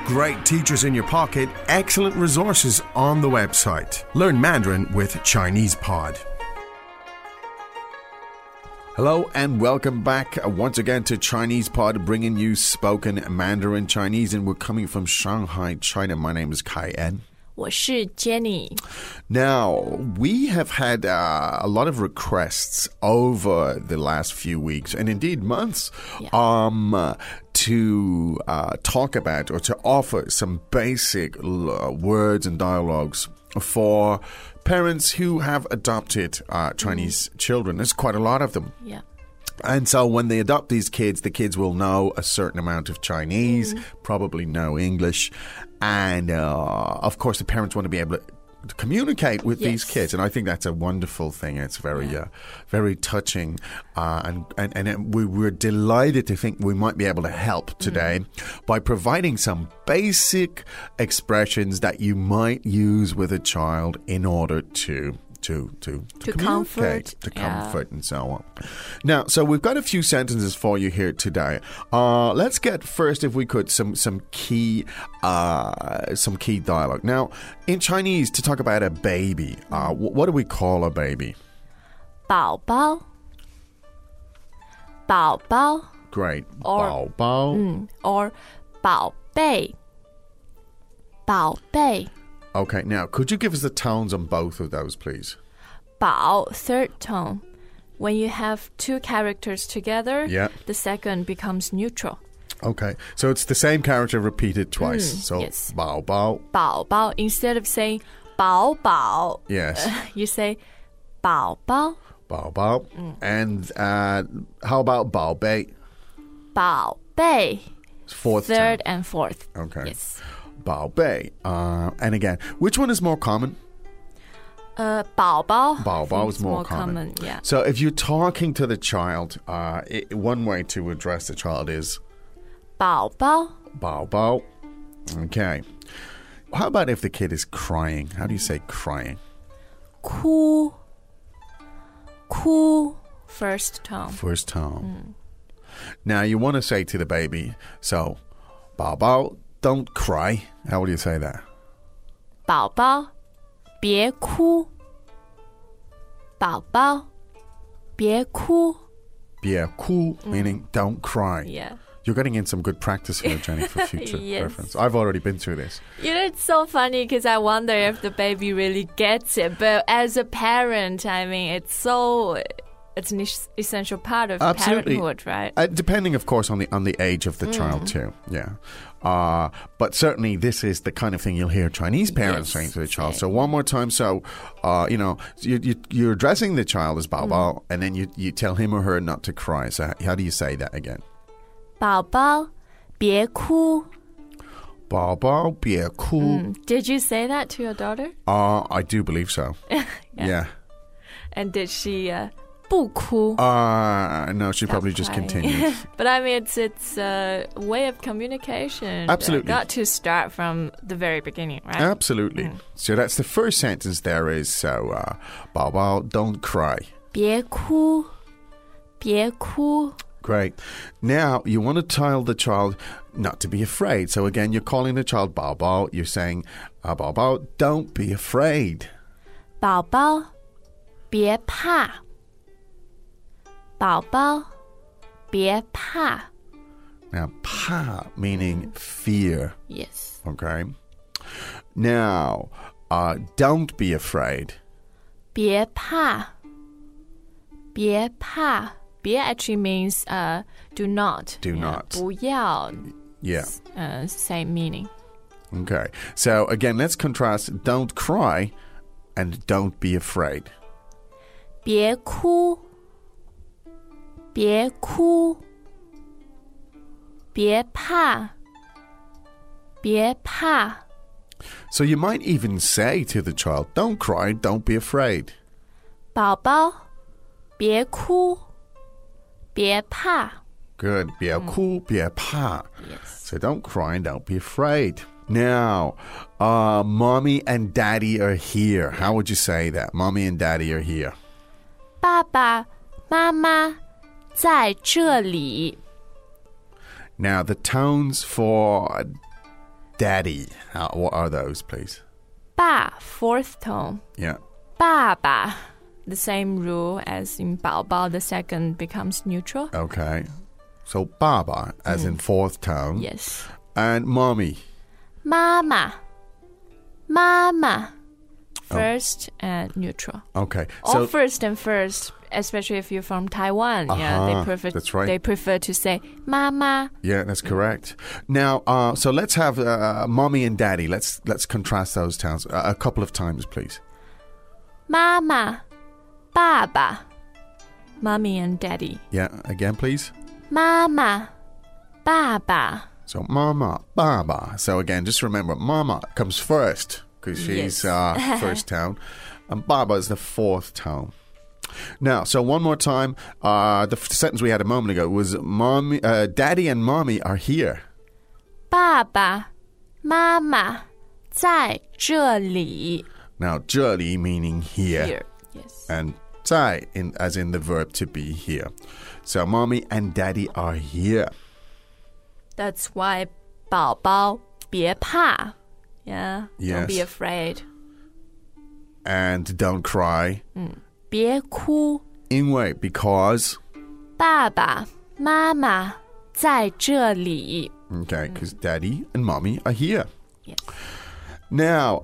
Great teachers in your pocket, excellent resources on the website. Learn Mandarin with Chinese Pod. Hello and welcome back once again to Chinese Pod, bringing you spoken Mandarin Chinese, and we're coming from Shanghai, China. My name is Kai En. 我是 Jenny. Now, we have had a lot of requests over the last few weeks, and indeed months, to talk about or to offer some basic words and dialogues for parents who have adopted Chinese children. There's quite a lot of them. Yeah. And so when they adopt these kids, the kids will know a certain amount of Chinese, probably know English. And, of course, the parents want to be able to communicate with these kids. And I think that's a wonderful thing. It's very, very touching. And we're delighted to think we might be able to help today by providing some basic expressions that you might use with a child in order to communicate, to comfort and so on. Now, so we've got a few sentences for you here today. Let's get first, if we could, some key dialogue. Now, in Chinese, to talk about a baby, what do we call a baby? 宝宝 宝宝 Great. Or 宝宝 or 宝贝 宝贝 Okay, now, could you give us the tones on both of those, please? 宝 third tone. When you have two characters together, the second becomes neutral. Okay, so it's the same character repeated twice. So, yes. 宝宝. 宝宝 instead of saying 宝宝 Yes. you say 宝宝宝宝. And how about 宝贝? 宝贝 Fourth third tone. and fourth. Okay. Yes. 宝贝. And again, which one is more common? 宝宝宝宝 is more common. Yeah. So if you're talking to the child, one way to address the child is 宝宝宝宝. Okay. How about if the kid is crying? How do you say crying? 哭哭 first tone. First tone. Now you want to say to the baby, so 宝宝, don't cry. How will you say that? 宝宝别哭宝宝别哭别哭, meaning don't cry. Yeah. You're getting in some good practice here, Jenny, for future Yes. reference. I've already been through this. You know, it's so funny because I wonder if the baby really gets it. But as a parent, I mean, it's an essential part of parenthood, right? Depending, of course, on the age of the child too. Yeah. But certainly, this is the kind of thing you'll hear Chinese parents saying to the child. So one more time. So, you're addressing the child as 宝宝, and then you tell him or her not to cry. So how do you say that again? 宝宝别哭宝宝别哭. Did you say that to your daughter? I do believe so. Yeah. And did she 不哭? No, she probably just continued. But I mean, it's a way of communication. Absolutely. Got to start from the very beginning, right? Absolutely. So that's the first sentence there is, so, 宝宝, don't cry. 别哭别哭 Great. Now, you want to tell the child not to be afraid. So again, you're calling the child 宝宝. You're saying, 宝宝, don't be afraid. 宝宝别怕宝宝别怕 Now, 怕 meaning fear. Yes. Okay. Now, don't be afraid. 别怕别怕别 actually means do not. Do not. 不要 Yeah. Same meaning. Okay. So again, let's contrast don't cry and don't be afraid. 别哭别哭别怕别怕 So you might even say to the child, don't cry, don't be afraid. 宝宝别哭别怕 Good. 别哭别怕. Yes. So don't cry and don't be afraid. Now, mommy and daddy are here. How would you say that? Mommy and daddy are here. 爸爸妈妈在这里 Now, the tones for daddy. What are those, please? 爸 fourth tone. Yeah. 爸爸 the same rule as in 宝宝, the second becomes neutral. Okay. So baba as in fourth tone. Yes. And mommy. 妈妈 first and neutral. Okay. Or first and first, especially if you're from Taiwan. That's right. They prefer to say 妈妈. Yeah, that's correct. Now, so let's have mommy and daddy. Let's contrast those sounds a couple of times, please. 妈妈 爸爸 mommy and daddy. Yeah, again, please. 妈妈 爸爸. So mama, baba. So again, just remember, mama comes first because she's first tone, and baba is the fourth tone. Now, so one more time, the sentence we had a moment ago was mommy, daddy and mommy are here. 爸爸妈妈在这里. Now, 这里 meaning here. Here, yes. And 在 as in the verb to be here. So mommy and daddy are here. That's why 宝宝别怕. Yeah, don't be Yes. afraid. And don't cry. 别哭. 因为 because. 爸爸妈妈在这里. Okay, because daddy and mommy are here. Yes. Now,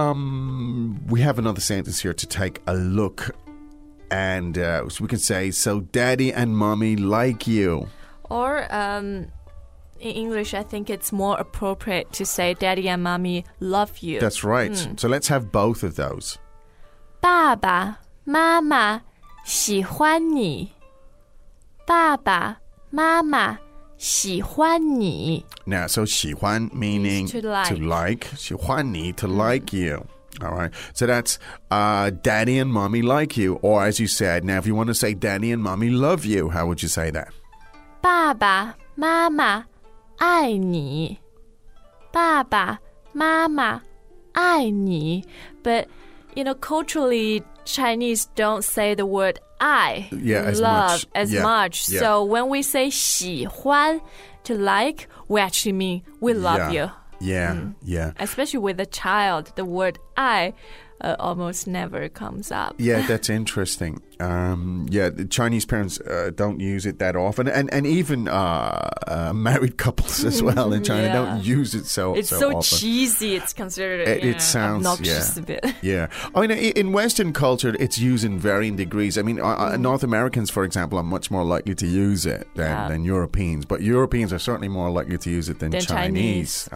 we have another sentence here to take a look. And so we can say, so daddy and mommy like you. Or in English, I think it's more appropriate to say daddy and mommy love you. That's right. So let's have both of those. 爸爸妈妈喜欢你. 爸爸妈妈喜欢你. Now, so 喜欢 meaning to like. 喜欢你 to like you. All right. So that's daddy and mommy like you. Or as you said, now if you want to say daddy and mommy love you, how would you say that? 爸爸妈妈爱你. 爸爸妈妈爱你. But, culturally, Chinese don't say the word I, as love, much. as Yeah. much. Yeah. So when we say 喜欢, to like, we actually mean we love you. Yeah. Especially with a child, the word I almost never comes up. Yeah, that's interesting. The Chinese parents don't use it that often, and even married couples as well in China don't use it so It's so so often. cheesy. It's considered It sounds obnoxious a bit. Yeah. I mean, in Western culture, it's used in varying degrees. I mean, North Americans, for example, are much more likely to use it than Europeans, but Europeans are certainly more likely to use it than Chinese.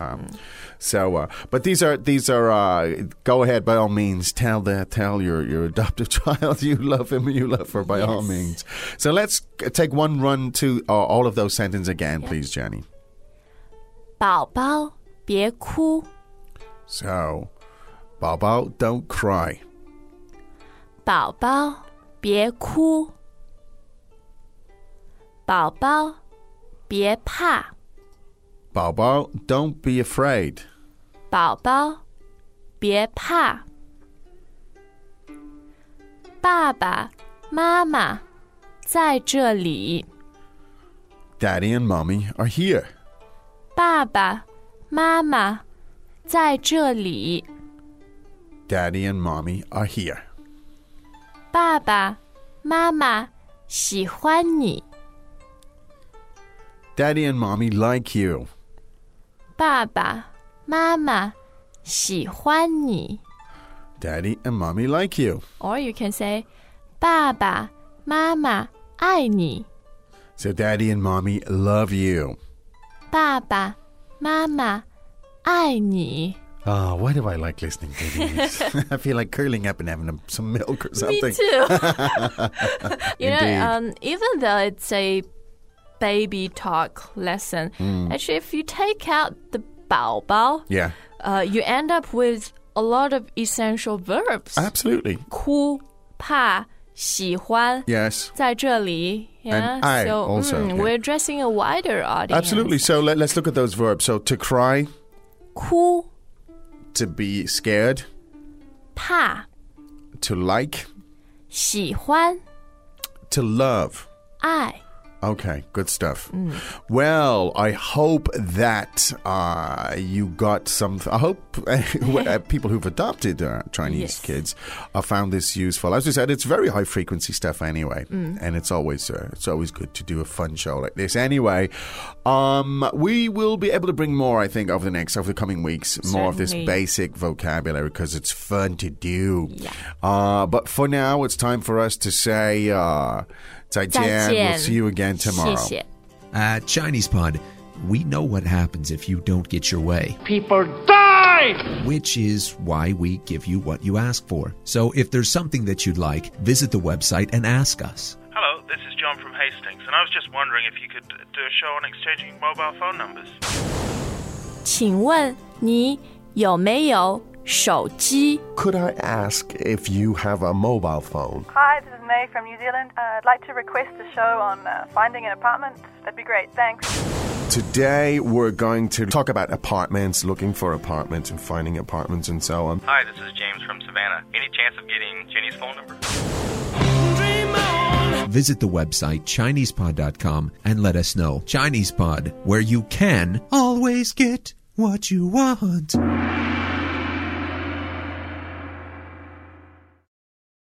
But these are go ahead by all means. Tell your adoptive child you love him, you love her by all means. So let's take one run to all of those sentences again, please, Jenny. 宝宝别哭. So, 宝宝 don't cry. 宝宝别哭. 宝宝别怕. 宝宝 don't be afraid. 宝宝别怕. 爸爸妈妈在这里. Daddy and mommy are here. 爸爸妈妈在这里. Daddy and mommy are here. 爸爸妈妈喜欢你. Daddy and mommy like you. 爸爸妈妈喜欢你. Daddy and mommy like you. Or you can say 爸爸妈妈爱你. So daddy and mommy love you. 爸爸妈妈爱你. Oh, why do I like listening to these? I feel like curling up and having some milk or something. Me too. Even though it's a baby talk lesson, actually, if you take out the 宝宝, you end up with a lot of essential verbs. Absolutely. 哭怕喜欢 Yes. 在这里 And I so, also, we're addressing a wider audience. Absolutely. So let's look at those verbs. So to cry, 哭 to be scared, 怕 to like, 喜欢 to love, 爱 Okay, good stuff. Well, I hope that you got some... I hope people who've adopted Chinese kids found this useful. As we said, it's very high-frequency stuff anyway, and it's always good to do a fun show like this. Anyway, we will be able to bring more, I think, over the coming weeks, more of this basic vocabulary because it's fun to do. Yeah. But for now, it's time for us to say... 再见. We'll see you again tomorrow. 谢谢. At ChinesePod, we know what happens if you don't get your way. People die! Which is why we give you what you ask for. So if there's something that you'd like, visit the website and ask us. Hello, this is John from Hastings, and I was just wondering if you could do a show on exchanging mobile phone numbers. 请问你有没有手机? Could I ask if you have a mobile phone? Hi, this is May from New Zealand. I'd like to request a show on finding an apartment. That'd be great. Thanks. Today we're going to talk about apartments, looking for apartments and finding apartments and so on. Hi, this is James from Savannah. Any chance of getting Jenny's phone number? Visit the website ChinesePod.com and let us know. ChinesePod, where you can always get what you want.